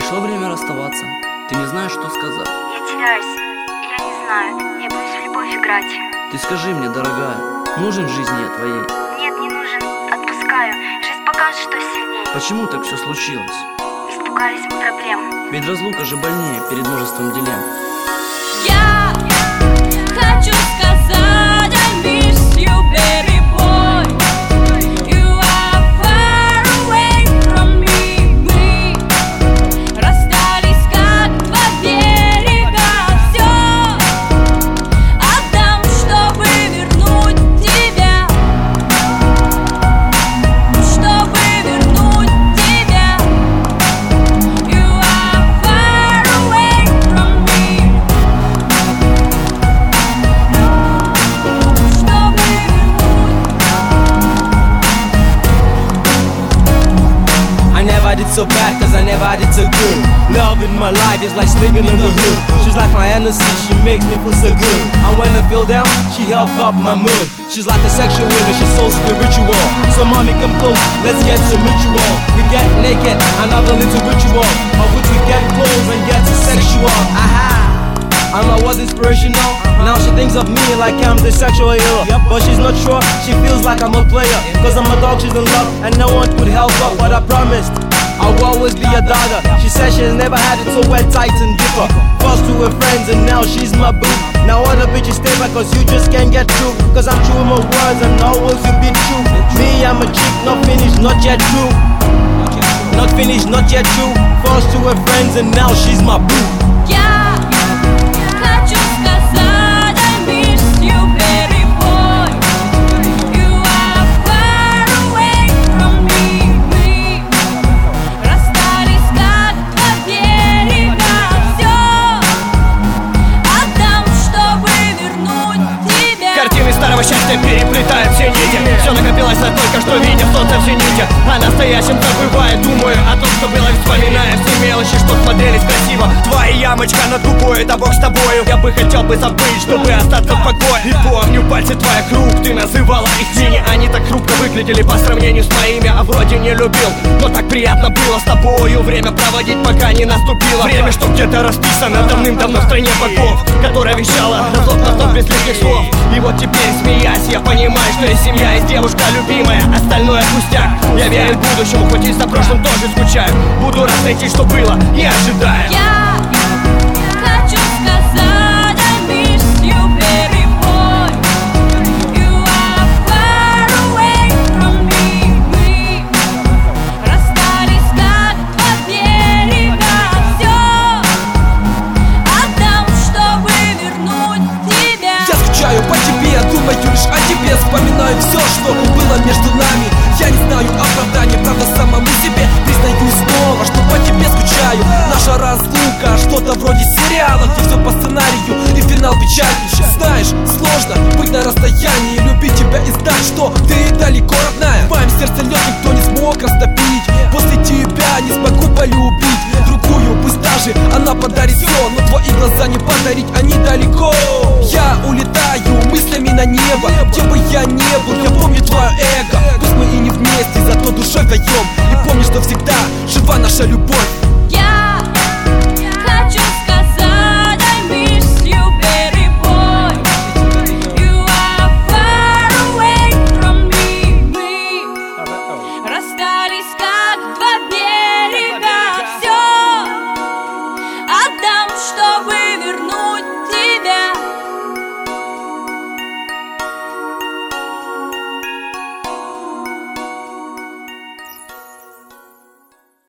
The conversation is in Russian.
Пришло время расставаться. Ты не знаешь, что сказать. Я теряюсь, я не знаю, я боюсь в любовь играть. Ты скажи мне, дорогая, нужен в жизни я твоей? Нет, не нужен, отпускаю. Жизнь покажет, что сильнее. Почему так все случилось? Испугались мы проблем. Ведь разлука же больнее перед множеством дилемм. Я хочу сказать I miss you, baby boy. You are far away from me. Мы расстались как два берега. Все отдам, чтобы вернуть тебя. Чтобы вернуть тебя. You are far away from me. I never did so bad, cause I never did so good. Love in my life is like sleeping in the hood. She's like my Hennessy, she makes me feel so good. And when I feel down, she help up my mood. She's like a sexual woman, she's so spiritual. So mommy come close, let's get some ritual. We get naked, another little ritual, of which we get close and get sexual. Aha! I'm a was inspirational. Now she thinks of me like I'm the sexual healer. But she's not sure, she feels like I'm a player. Cause I'm a dog, she's in love, and no one could help her. But I promised I'll always be a daughter. She says she's never had it so wet, tight and deeper. First to her friends and now she's my boo. Now other bitches stay back cause you just can't get through. Cause I'm true with my words and always you be true. Me, I'm a chick, not finished, not yet true. Not finished, not yet true. First to her friends and now she's my boo. Я хочу сказать I miss you, baby boy. You are far away from me. Мы расстались как два берега. Все отдам, чтобы вернуть тебя. Картины старого счастья переплетают все нити. Все накопилось от только что видя солнце в зените. О настоящем забывая, думаю о том, что было, вспоминая все мелочи, что смотрелись красиво. Твоя ямочка над губой, да бог с тобою. Я бы хотел бы забыть, чтобы остаться в покое. И помню пальцы твоих рук, ты называла их мини. Они так хрупко выглядели по сравнению с моими. А вроде не любил, но так приятно было с тобою время проводить, пока не наступило время, что где-то расписано давным-давно в стране богов, которая вещала на злоб без лишних слов. И вот теперь, смеясь, я понимаю, что есть семья, есть девушка любимая, остальное пустяк. Я верю в будущему, хоть и за прошлым тоже скучаю. Буду рад найти, что было, не ожидая. Я хочу сказать I miss you, baby boy. You are far away from me. Мы расстались как два берега. Все отдам, чтобы вернуть тебя. Я скучаю по тебе, думаю лишь о тебе. Вспоминаю все, что было между нами. Я не знаю оправдания, правда самому себе признаюсь снова, что по тебе скучаю. Наша разлука, что-то вроде сериала, где все по сценарию и финал печальный. Знаешь, сложно быть на расстоянии, любить тебя и знать, что ты далеко, родная. В моем сердце лед никто не смог растопить. После тебя не смогу полюбить другую, пусть даже она подарит все, но твои глаза не подарить, они далеко. Я улетаю мыслями на небо, где бы я не был, я помню твое эго. Пусть мы и не вместе, зато душой вдвоем. И помни, что всегда жива наша любовь.